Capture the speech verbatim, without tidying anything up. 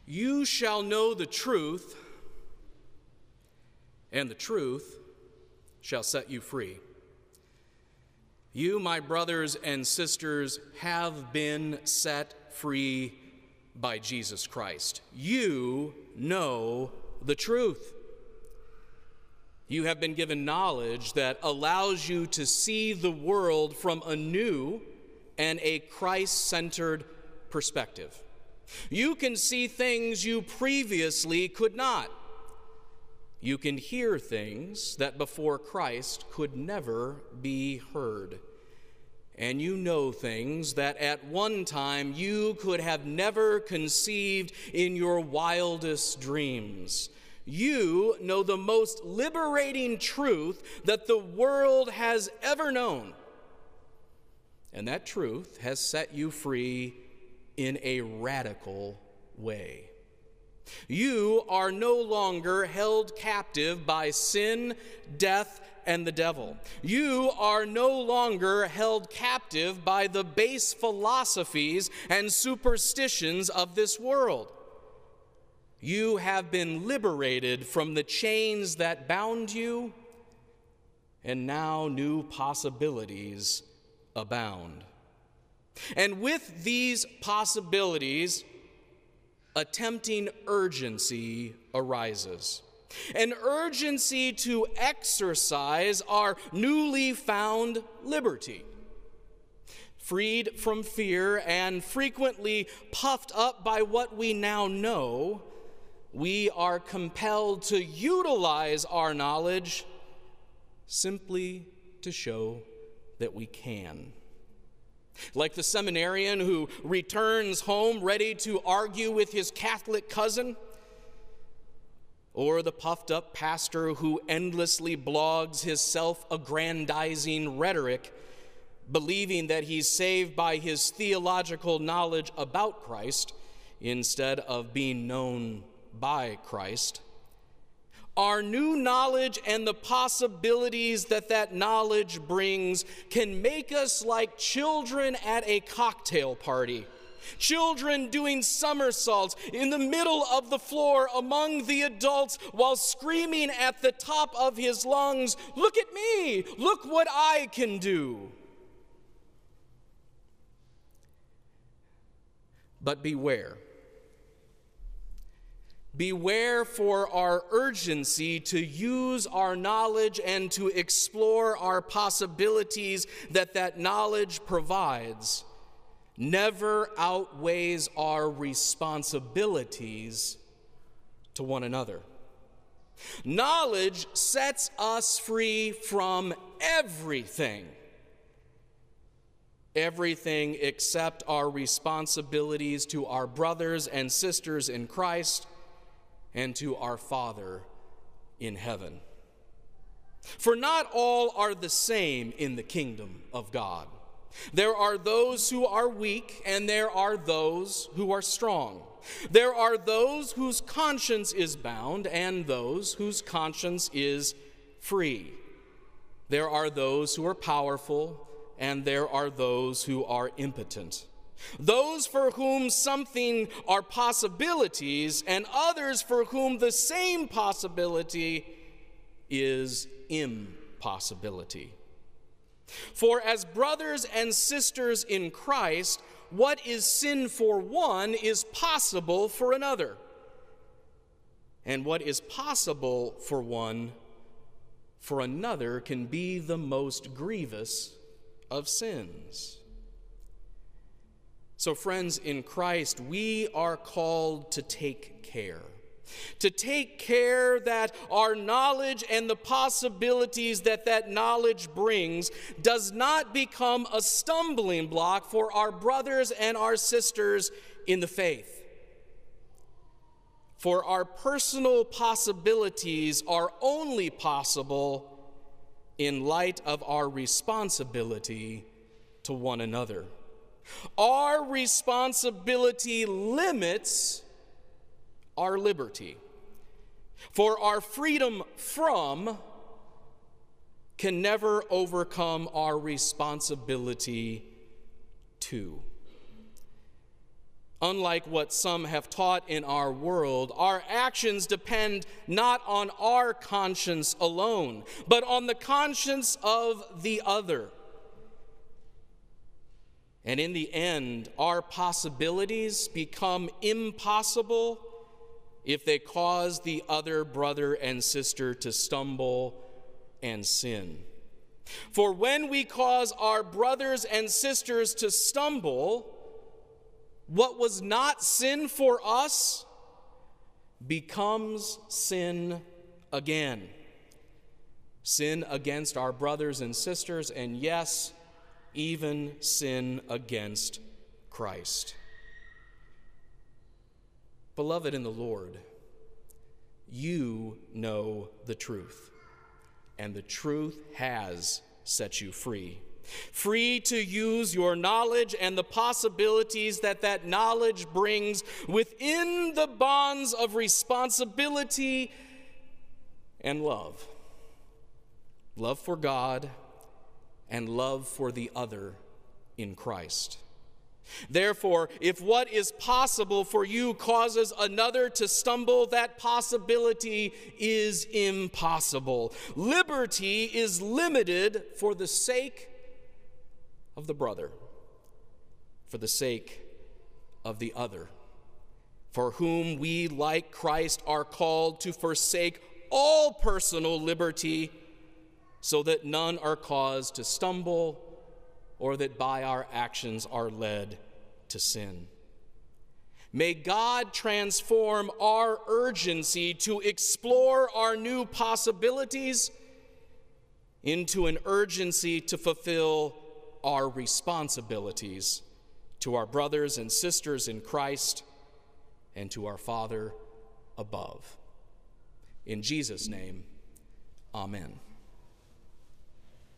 You shall know the truth, and the truth shall set you free. You, my brothers and sisters, have been set free by Jesus Christ. You know the truth. You have been given knowledge that allows you to see the world from a new and a Christ-centered perspective. You can see things you previously could not. You can hear things that before Christ could never be heard. And you know things that at one time you could have never conceived in your wildest dreams. You know the most liberating truth that the world has ever known. And that truth has set you free in a radical way. You are no longer held captive by sin, death, and the devil. You are no longer held captive by the base philosophies and superstitions of this world. You have been liberated from the chains that bound you, and now new possibilities abound. And with these possibilities, a tempting urgency arises. An urgency to exercise our newly found liberty. Freed from fear and frequently puffed up by what we now know, we are compelled to utilize our knowledge simply to show that we can. Like the seminarian who returns home ready to argue with his Catholic cousin, or the puffed-up pastor who endlessly blogs his self-aggrandizing rhetoric, believing that he's saved by his theological knowledge about Christ instead of being known by Christ. Our new knowledge and the possibilities that that knowledge brings can make us like children at a cocktail party. Children doing somersaults in the middle of the floor among the adults while screaming at the top of his lungs, "Look at me! Look what I can do!" But beware. Beware for our urgency to use our knowledge and to explore our possibilities that that knowledge provides never outweighs our responsibilities to one another. Knowledge sets us free from everything. Everything except our responsibilities to our brothers and sisters in Christ and to our Father in heaven. For not all are the same in the kingdom of God. There are those who are weak, and there are those who are strong. There are those whose conscience is bound, and those whose conscience is free. There are those who are powerful, and there are those who are impotent. Those for whom something are possibilities, and others for whom the same possibility is impossibility. For as brothers and sisters in Christ, what is sin for one is possible for another. And what is possible for one, for another can be the most grievous of sins. So, friends in Christ, we are called to take care. To take care that our knowledge and the possibilities that that knowledge brings does not become a stumbling block for our brothers and our sisters in the faith. For our personal possibilities are only possible in light of our responsibility to one another. Our responsibility limits our liberty, for our freedom from can never overcome our responsibility to. Unlike what some have taught in our world, our actions depend not on our conscience alone, but on the conscience of the other. And in the end, our possibilities become impossible if they cause the other brother and sister to stumble and sin. For when we cause our brothers and sisters to stumble, what was not sin for us becomes sin again. Sin against our brothers and sisters, and yes, even sin against Christ. Beloved in the Lord, you know the truth, and the truth has set you free. Free to use your knowledge and the possibilities that that knowledge brings within the bonds of responsibility and love. Love for God and love for the other in Christ. Therefore, if what is possible for you causes another to stumble, that possibility is impossible. Liberty is limited for the sake of the brother, for the sake of the other, for whom we, like Christ, are called to forsake all personal liberty, so that none are caused to stumble, or that by our actions are led to sin. May God transform our urgency to explore our new possibilities into an urgency to fulfill our responsibilities to our brothers and sisters in Christ and to our Father above. In Jesus' name, amen.